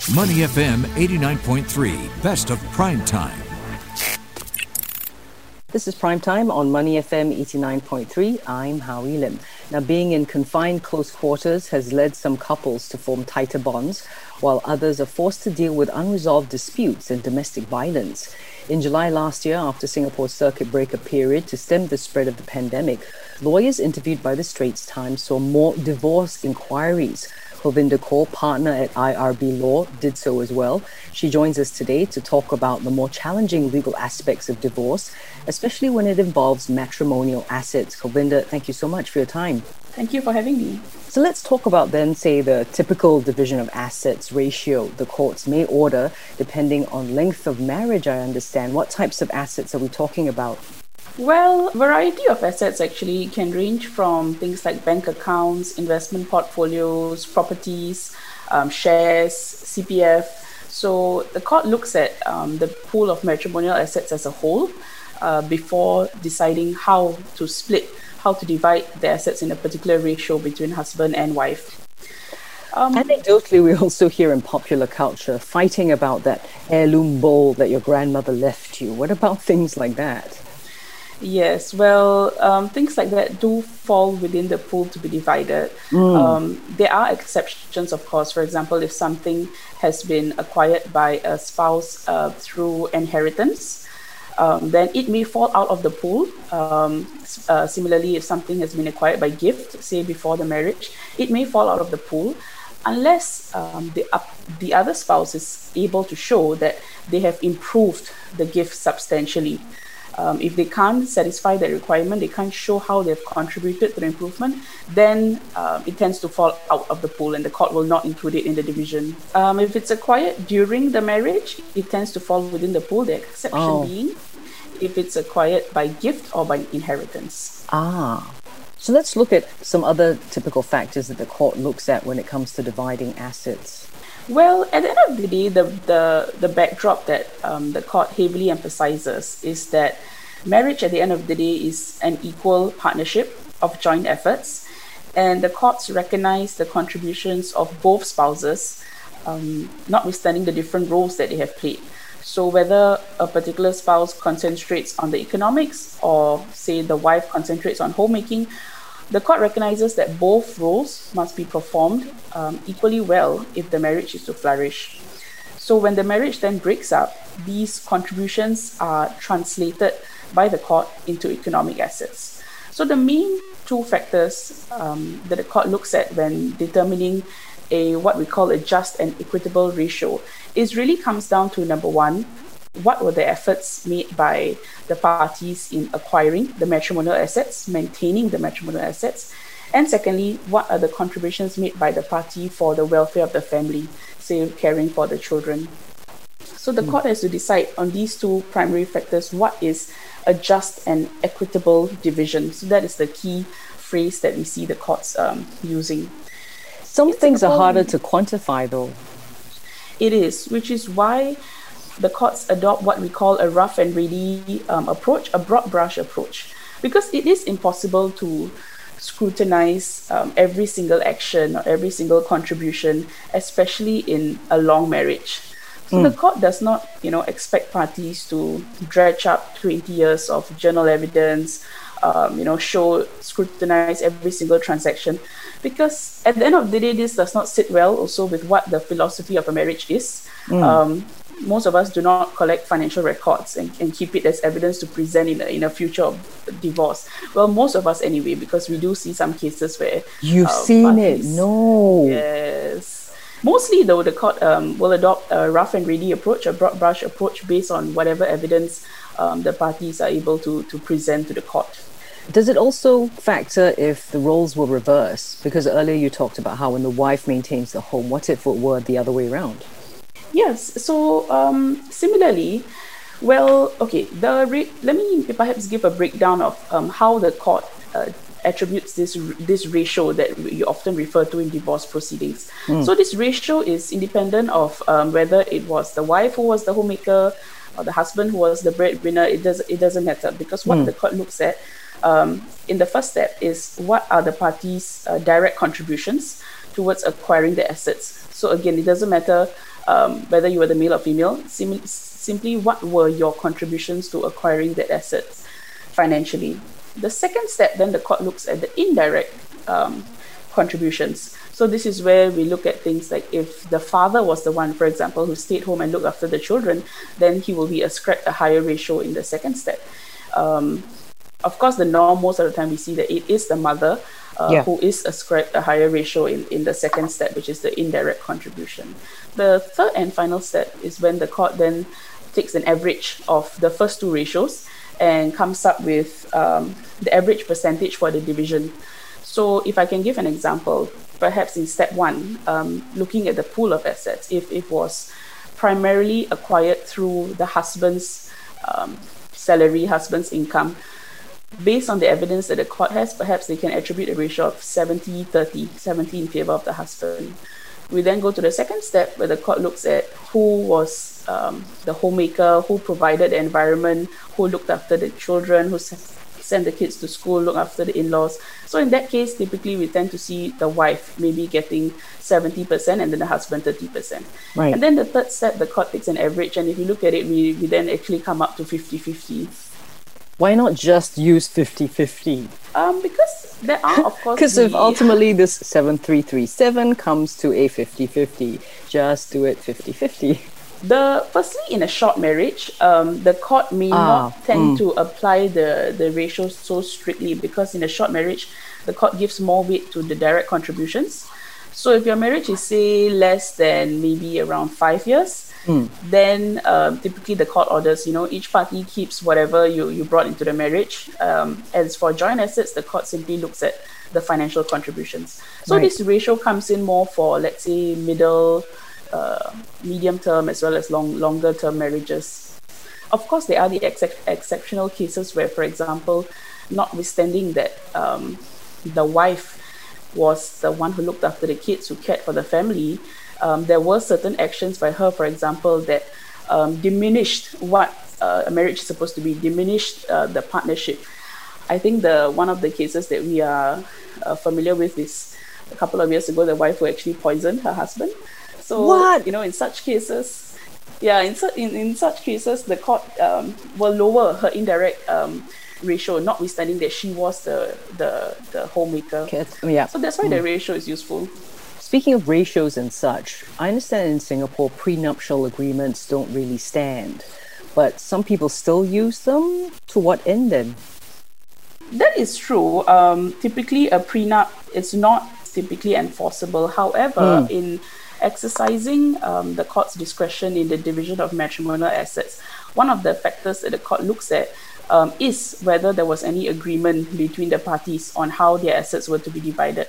Money FM 89.3, best of prime time. This is Prime Time on Money FM 89.3. I'm Howie Lim. Now, being in confined close quarters has led some couples to form tighter bonds, while others are forced to deal with unresolved disputes and domestic violence. In July last year, after Singapore's circuit breaker period to stem the spread of the pandemic, lawyers interviewed by the Straits Times saw more divorce inquiries. Govinda Kaur, partner at IRB Law, did so as well. She joins us today to talk about the more challenging legal aspects of divorce, especially when it involves matrimonial assets. Govinda, thank you so much for your time. Thank you for having me. So let's talk about then, say, the typical division of assets ratio the courts may order, depending on length of marriage, I understand. What types of assets are we talking about? Well, variety of assets actually can range from things like bank accounts, investment portfolios, properties, shares, CPF. So the court looks at the pool of matrimonial assets as a whole before deciding how to divide the assets in a particular ratio between husband and wife. Anecdotally, we also hear in popular culture fighting about that heirloom bowl that your grandmother left you. What about things like that? Yes, well, things like that do fall within the pool to be divided. There are exceptions, of course. For example, if something has been acquired by a spouse through inheritance, then it may fall out of the pool. Similarly, if something has been acquired by gift, say before the marriage, it may fall out of the pool unless the other spouse is able to show that they have improved the gift substantially. If they can't satisfy that requirement, they can't show how they've contributed to the improvement, then it tends to fall out of the pool and the court will not include it in the division. If it's acquired during the marriage, it tends to fall within the pool, the exception being if it's acquired by gift or by inheritance. So let's look at some other typical factors that the court looks at when it comes to dividing assets. Well, at the end of the day, the backdrop that the court heavily emphasizes is that marriage at the end of the day is an equal partnership of joint efforts, and the courts recognize the contributions of both spouses, notwithstanding the different roles that they have played. So whether a particular spouse concentrates on the economics or, say, the wife concentrates on homemaking, the court recognizes that both roles must be performed equally well if the marriage is to flourish. So when the marriage then breaks up, these contributions are translated by the court into economic assets. So the main two factors that the court looks at when determining what we call a just and equitable ratio really comes down to, number one, what were the efforts made by the parties in acquiring the matrimonial assets, maintaining the matrimonial assets, and secondly, what are the contributions made by the party for the welfare of the family, say caring for the children. So the court has to decide on these two primary factors, what is a just and equitable division. So that is the key phrase that we see the courts using. Some things are harder to quantify though. It is, which is why the courts adopt what we call a rough and ready approach, a broad brush approach, because it is impossible to scrutinize every single action or every single contribution, especially in a long marriage. So the court does not, expect parties to dredge up 20 years of journal evidence, scrutinize every single transaction, because at the end of the day, this does not sit well also with what the philosophy of a marriage is. Most of us do not collect financial records and keep it as evidence to present in a future of divorce. Well, most of us anyway, because we do see some cases where you've seen parties, it. No. Yes. Mostly, though, the court will adopt a rough and ready approach, a broad brush approach based on whatever evidence the parties are able to present to the court. Does it also factor if the roles were reversed? Because earlier you talked about how when the wife maintains the home, what if it were the other way around? Yes. So similarly, well, okay. Let me perhaps give a breakdown of how the court attributes this ratio that you often refer to in divorce proceedings. So this ratio is independent of whether it was the wife who was the homemaker or the husband who was the breadwinner. It doesn't matter, because what the court looks at in the first step is what are the parties' direct contributions towards acquiring the assets. So again, it doesn't matter whether you were the male or female, simply what were your contributions to acquiring that asset financially. The second step, then the court looks at the indirect contributions. So this is where we look at things like if the father was the one, for example, who stayed home and looked after the children, then he will be ascribed a higher ratio in the second step. Of course, the norm, most of the time we see that it is the mother who is ascribed a higher ratio in the second step, which is the indirect contribution. The third and final step is when the court then takes an average of the first two ratios and comes up with the average percentage for the division. So if I can give an example, perhaps in step one, looking at the pool of assets, if it was primarily acquired through the husband's salary, husband's income, based on the evidence that the court has, perhaps they can attribute a ratio of 70-30, 70 in favor of the husband. We then go to the second step where the court looks at who was the homemaker, who provided the environment, who looked after the children, who sent the kids to school, looked after the in-laws. So in that case, typically we tend to see the wife maybe getting 70% and then the husband 30%. Right. And then the third step, the court takes an average, and if you look at it, we then actually come up to 50-50. Why not just use 50-50? Because there are, of course... Because if ultimately this 7337 comes to a 50-50, just do it 50-50. Firstly, in a short marriage, the court may not tend to apply the ratios so strictly, because in a short marriage, the court gives more weight to the direct contributions. So if your marriage is, say, less than maybe around 5 years, then typically the court orders, each party keeps whatever you brought into the marriage. As for joint assets, the court simply looks at the financial contributions. So this ratio comes in more for, let's say, medium term as well as longer term marriages. Of course, there are the exceptional cases where, for example, notwithstanding that the wife was the one who looked after the kids, who cared for the family, there were certain actions by her, for example, that diminished what a marriage is supposed to be, diminished the partnership. I think one of the cases that we are familiar with is a couple of years ago, the wife who actually poisoned her husband. So, what? In such cases, in such cases, the court will lower her indirect ratio, notwithstanding that she was the homemaker. Yeah. So that's why the ratio is useful. Speaking of ratios and such, I understand in Singapore prenuptial agreements don't really stand, but some people still use them. To what end then? That is true. Typically, a prenup is not typically enforceable. However, in exercising the court's discretion in the division of matrimonial assets, one of the factors that the court looks at is whether there was any agreement between the parties on how their assets were to be divided.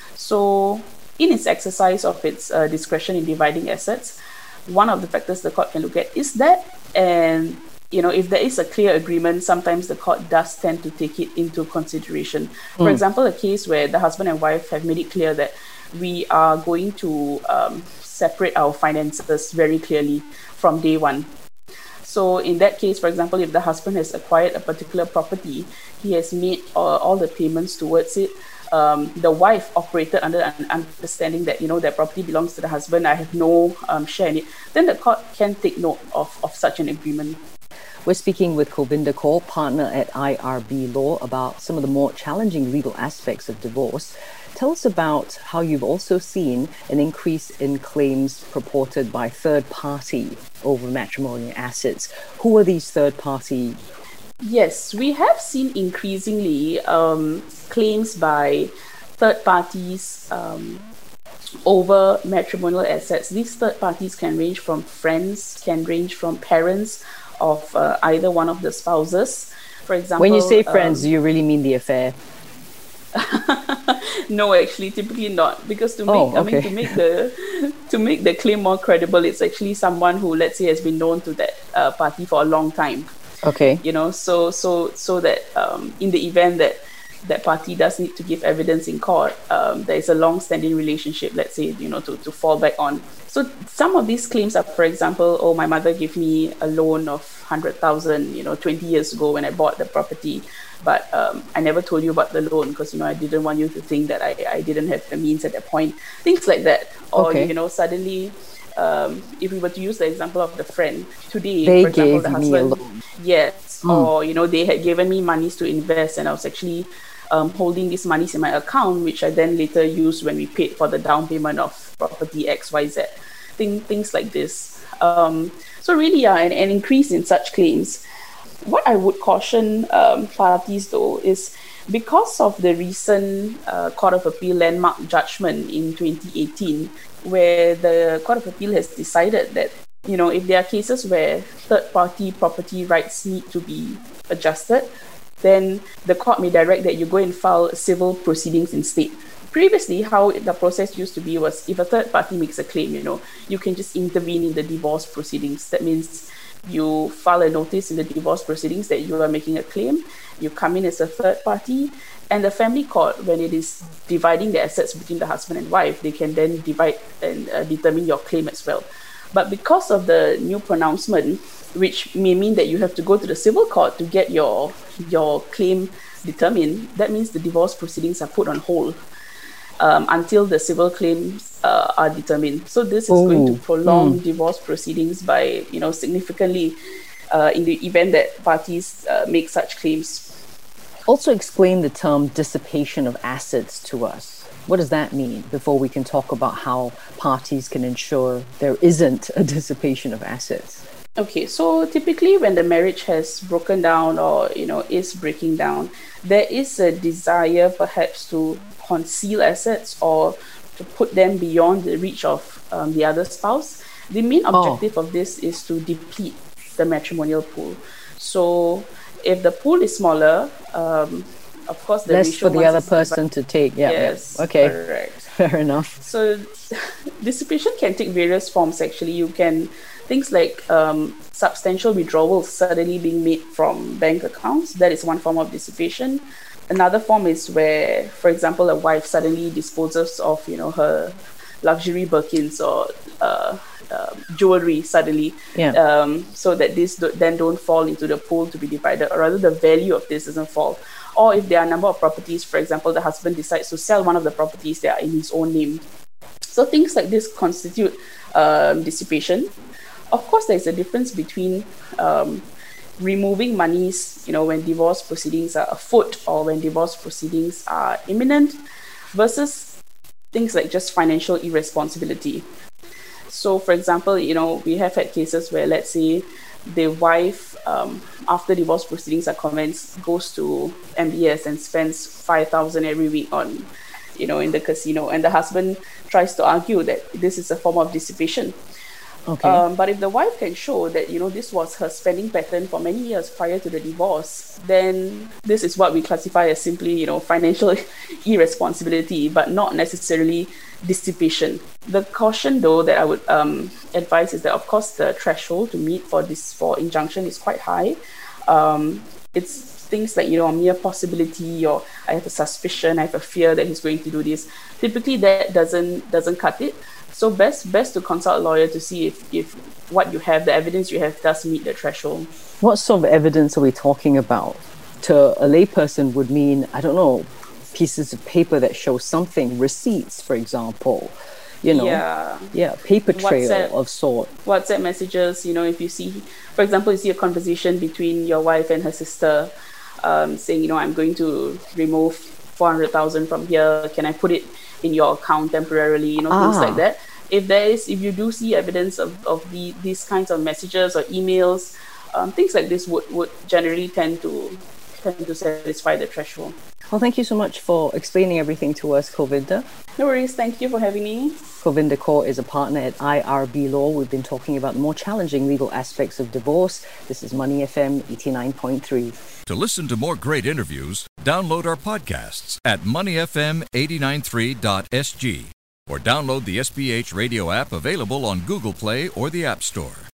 So, in its exercise of its discretion in dividing assets, one of the factors the court can look at is that, and if there is a clear agreement, sometimes the court does tend to take it into consideration. For example, a case where the husband and wife have made it clear that we are going to separate our finances very clearly from day one. So in that case, for example, if the husband has acquired a particular property, he has made all the payments towards it. The wife operated under an understanding that, that property belongs to the husband, I have no share in it, then the court can take note of such an agreement. We're speaking with Govinda Kaur, partner at IRB Law, about some of the more challenging legal aspects of divorce. Tell us about how you've also seen an increase in claims purported by third party over matrimonial assets. Who are these third party? Yes, we have seen increasingly claims by third parties over matrimonial assets. These third parties can range from friends, can range from parents of either one of the spouses. For example, when you say friends, do you really mean the affair? No, actually, typically not, because to make the claim more credible, it's actually someone who, let's say, has been known to that party for a long time. Okay. So that in the event that party does need to give evidence in court, there is a long-standing relationship, let's say, to fall back on. So some of these claims are, for example, my mother gave me a loan of 100,000, 20 years ago when I bought the property, but I never told you about the loan because, I didn't want you to think that I didn't have the means at that point. Things like that. Or, okay. Suddenly if we were to use the example of the friend today, They for example, gave the me a husband, loan. yes, or they had given me monies to invest, and I was actually holding these monies in my account, which I then later used when we paid for the down payment of property XYZ, things like this. So really, an increase in such claims. What I would caution parties though is, because of the recent Court of Appeal landmark judgment in 2018, where the Court of Appeal has decided that, if there are cases where third-party property rights need to be adjusted, then the court may direct that you go and file civil proceedings instead. Previously, how the process used to be was, if a third party makes a claim, you can just intervene in the divorce proceedings. That means you file a notice in the divorce proceedings that you are making a claim, you come in as a third party, and the family court, when it is dividing the assets between the husband and wife, they can then divide and determine your claim as well. But because of the new pronouncement, which may mean that you have to go to the civil court to get your claim determined, that means the divorce proceedings are put on hold until the civil claims are determined. So this is going to prolong divorce proceedings by, significantly in the event that parties make such claims. Also explain the term dissipation of assets to us. What does that mean before we can talk about how parties can ensure there isn't a dissipation of assets? Okay, so typically when the marriage has broken down or, is breaking down, there is a desire perhaps to conceal assets or to put them beyond the reach of the other spouse. The main objective of this is to deplete the matrimonial pool. So if the pool is smaller, of course, the less ratio for the other person to take. Yeah. Yes. Okay. Correct. Fair enough. So dissipation can take various forms. Actually, you can things like substantial withdrawals suddenly being made from bank accounts. That is one form of dissipation. Another form is where, for example, a wife suddenly disposes of her luxury Birkins or jewelry suddenly, so that this then don't fall into the pool to be divided, or rather the value of this doesn't fall. Or if there are a number of properties, for example, the husband decides to sell one of the properties that are in his own name. So things like this constitute dissipation. Of course, there's a difference between removing monies, when divorce proceedings are afoot or when divorce proceedings are imminent, versus things like just financial irresponsibility. So, for example, we have had cases where, let's say, the wife, after divorce proceedings are commenced, goes to MBS and spends 5,000 every week on, in the casino, and the husband tries to argue that this is a form of dissipation. Okay. But if the wife can show that, this was her spending pattern for many years prior to the divorce, then this is what we classify as simply, financial irresponsibility, but not necessarily dissipation. The caution, though, that I would advise is that, of course, the threshold to meet for injunction is quite high. It's things like, a mere possibility, or I have a suspicion, I have a fear that he's going to do this. Typically, that doesn't cut it. So best to consult a lawyer to see if what you have, the evidence you have, does meet the threshold. What sort of evidence are we talking about? To a layperson would mean, I don't know, pieces of paper that show something, receipts, for example, paper trail of sort. WhatsApp messages, if you see, for example, you see a conversation between your wife and her sister, saying, I'm going to remove 400,000 from here. Can I put it in your account temporarily? Things like that. If you do see evidence of these kinds of messages or emails, things like this would generally tend to satisfy the threshold. Well, thank you so much for explaining everything to us, Govinda. No worries. Thank you for having me. Govinda Kaur is a partner at IRB Law. We've been talking about the more challenging legal aspects of divorce. This is Money FM 89.3. To listen to more great interviews, download our podcasts at moneyfm893.sg or download the SPH radio app available on Google Play or the App Store.